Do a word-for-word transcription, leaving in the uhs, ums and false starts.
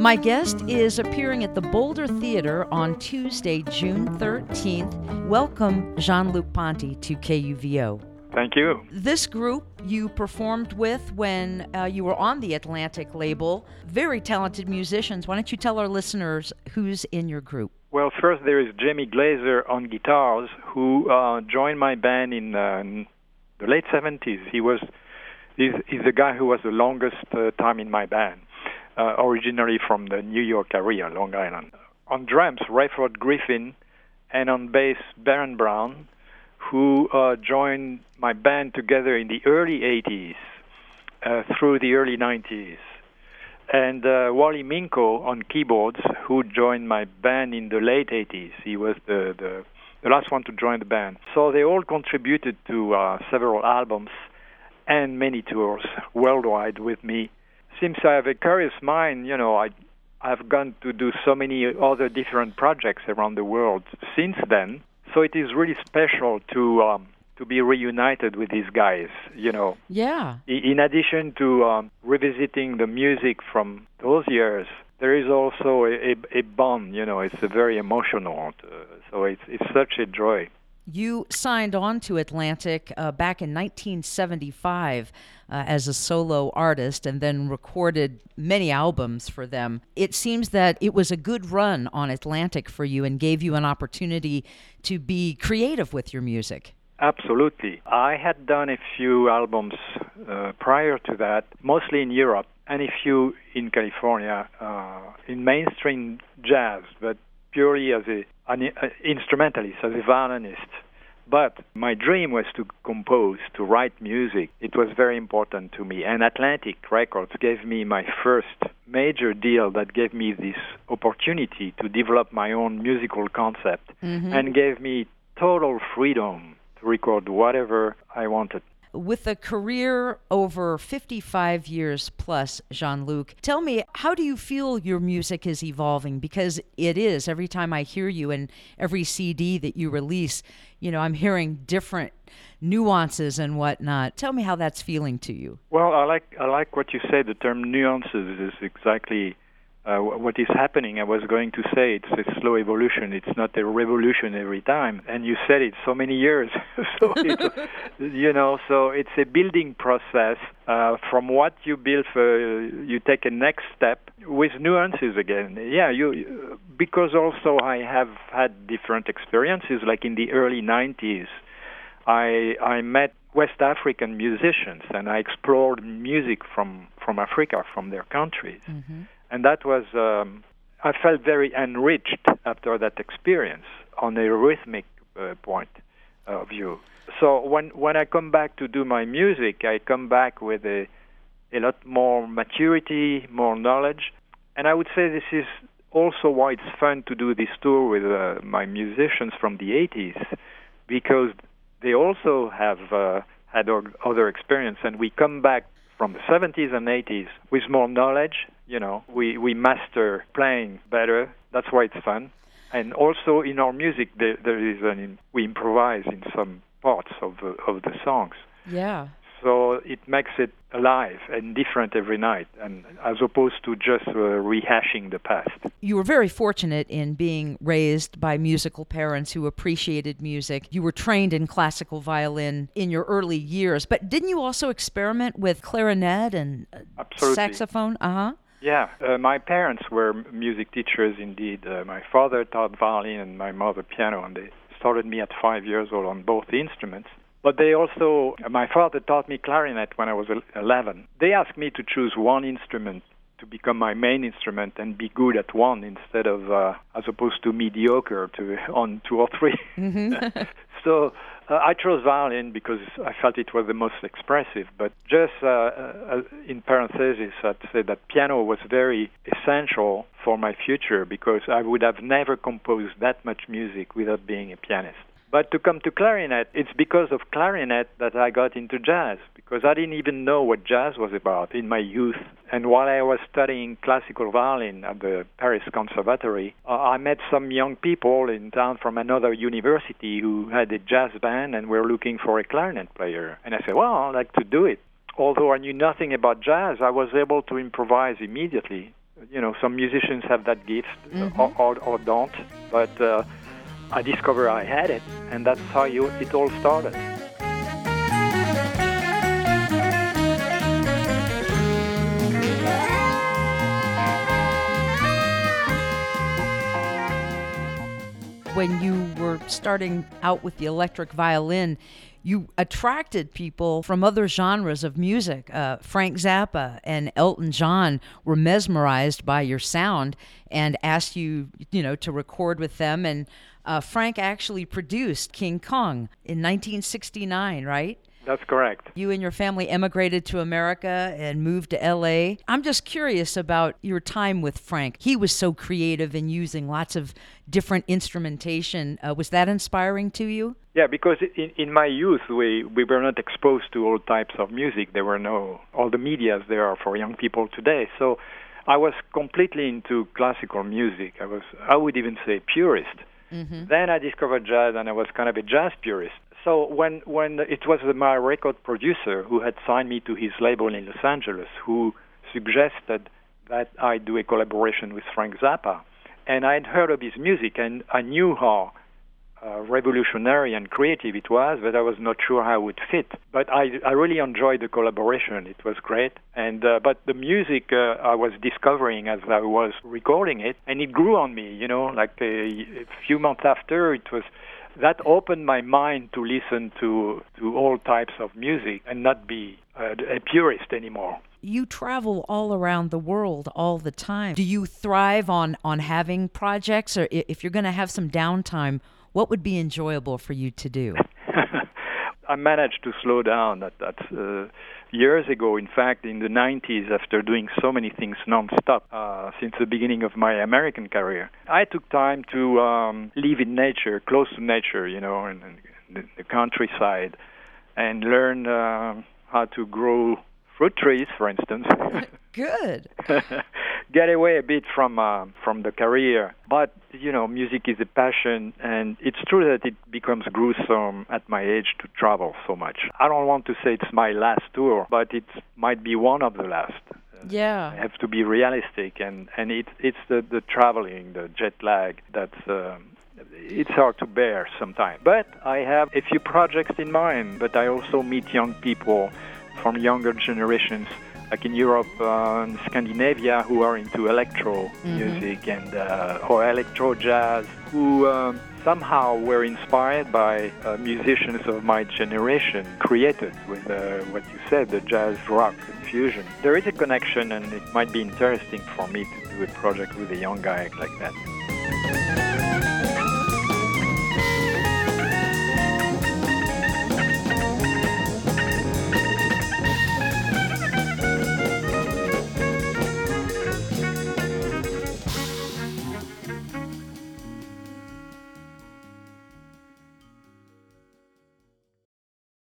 My guest is appearing at the Boulder Theater on Tuesday, June thirteenth. Welcome, Jean-Luc Ponty, to K U V O. Thank you. This group you performed with when uh, you were on the Atlantic label. Very talented musicians. Why don't you tell our listeners who's in your group? Well, first there is Jamie Glazer on guitars, who uh, joined my band in uh, the late seventies. He was he's, he's the guy who was the longest uh, time in my band, uh, originally from the New York area, Long Island. On drums, Rayford Griffin, and on bass, Baron Brown, who uh, joined my band together in the early eighties uh, through the early nineties. And uh, Wally Minko on keyboards, who joined my band in the late eighties. He was the, the, the last one to join the band. So they all contributed to uh, several albums and many tours worldwide with me. Since I have a curious mind, you know, I, I've gone to do so many other different projects around the world since then. So it is really special to um, to be reunited with these guys, you know. Yeah. In addition to um, revisiting the music from those years, there is also a, a, a bond, you know. It's a very emotional, uh, so it's it's such a joy. You signed on to Atlantic uh, back in nineteen seventy-five uh, as a solo artist and then recorded many albums for them. It seems that it was a good run on Atlantic for you and gave you an opportunity to be creative with your music. Absolutely. I had done a few albums uh, prior to that, mostly in Europe, and a few in California, uh, in mainstream jazz, but purely as a, an uh, instrumentalist, as a violinist. But my dream was to compose, to write music. It was very important to me. And Atlantic Records gave me my first major deal that gave me this opportunity to develop my own musical concept, mm-hmm. and gave me total freedom to record whatever I wanted. With a career over fifty-five years plus, Jean-Luc, tell me, how do you feel your music is evolving? Because it is. Every time I hear you and every C D that you release, you know, I'm hearing different nuances and whatnot. Tell me how that's feeling to you. Well, I like I like what you say. The term nuances is exactly Uh, what is happening. I was going to say it's a slow evolution. It's not a revolution every time. And you said it so many years. so it's, you know, so it's a building process. Uh, from what you build, for, you take a next step with nuances again. Yeah, you because also I have had different experiences. Like in the early nineties, I I met West African musicians and I explored music from from Africa, from their countries. Mm-hmm. And that was, um, I felt very enriched after that experience on a rhythmic uh, point of view. So when when I come back to do my music, I come back with a, a lot more maturity, more knowledge. And I would say this is also why it's fun to do this tour with uh, my musicians from the eighties, because they also have uh, had other experience, and we come back from the seventies and eighties with more knowledge. You know, we, we master playing better. That's why it's fun. And also in our music, there, there is an, we improvise in some parts of the, of the songs. Yeah. So it makes it alive and different every night, and as opposed to just uh, rehashing the past. You were very fortunate in being raised by musical parents who appreciated music. You were trained in classical violin in your early years, but didn't you also experiment with clarinet and Absolutely. saxophone? Uh-huh. Yeah, uh, my parents were music teachers indeed. Uh, my father taught violin and my mother piano, and they started me at five years old on both instruments. But they also, my father taught me clarinet when I was eleven. They asked me to choose one instrument to become my main instrument and be good at one instead of, uh, as opposed to mediocre to on two or three. Mm-hmm. So uh, I chose violin because I felt it was the most expressive. But just uh, uh, in parentheses, I'd say that piano was very essential for my future because I would have never composed that much music without being a pianist. But to come to clarinet, it's because of clarinet that I got into jazz, because I didn't even know what jazz was about in my youth. And while I was studying classical violin at the Paris Conservatory, uh, I met some young people in town from another university who had a jazz band and were looking for a clarinet player. And I said, well, I'd like to do it. Although I knew nothing about jazz, I was able to improvise immediately You know, some musicians have that gift Mm-hmm. or, or, or don't. But uh, I discovered I had it, and that's how you, it all started. When you were starting out with the electric violin, you attracted people from other genres of music. Uh, Frank Zappa and Elton John were mesmerized by your sound and asked you, you know, to record with them. And uh, Frank actually produced King Kong in nineteen sixty-nine, right? That's correct. You and your family emigrated to America and moved to L A. I'm just curious about your time with Frank. He was so creative in using lots of different instrumentation. Uh, was that inspiring to you? Yeah, because in, in my youth, we, we were not exposed to all types of music. There were no, all the medias there are for young people today. So I was completely into classical music. I was, I would even say purist. Mm-hmm. Then I discovered jazz, and I was kind of a jazz purist. So when, when it was my record producer who had signed me to his label in Los Angeles, who suggested that I do a collaboration with Frank Zappa, and I'd heard of his music, and I knew how uh, revolutionary and creative it was, but I was not sure how it would fit. But I, I really enjoyed the collaboration. It was great. And uh, but the music uh, I was discovering as I was recording it, and it grew on me, you know, like a, a few months after, it was... That opened my mind to listen to, to all types of music and not be uh, a purist anymore. You travel all around the world all the time. Do you thrive on, on having projects? Or if you're going to have some downtime, what would be enjoyable for you to do? I managed to slow down that, that uh, years ago. In fact, in the nineties, after doing so many things nonstop uh, since the beginning of my American career, I took time to um, live in nature, close to nature, you know, in, in the, the countryside, and learn uh, how to grow fruit trees, for instance. Good. Get away a bit from uh, from the career. But, you know, music is a passion, and it's true that it becomes gruesome at my age to travel so much. I don't want to say it's my last tour, but it might be one of the last. Yeah. I have to be realistic, and, and it, it's the, the traveling, the jet lag, that's... Uh, it's hard to bear sometimes. But I have a few projects in mind, but I also meet young people from younger generations, like in Europe uh, and Scandinavia, who are into electro mm-hmm. music and uh, or electro jazz, who um, somehow were inspired by uh, musicians of my generation, created with uh, what you said, the jazz rock fusion. There is a connection, and it might be interesting for me to do a project with a young guy like that.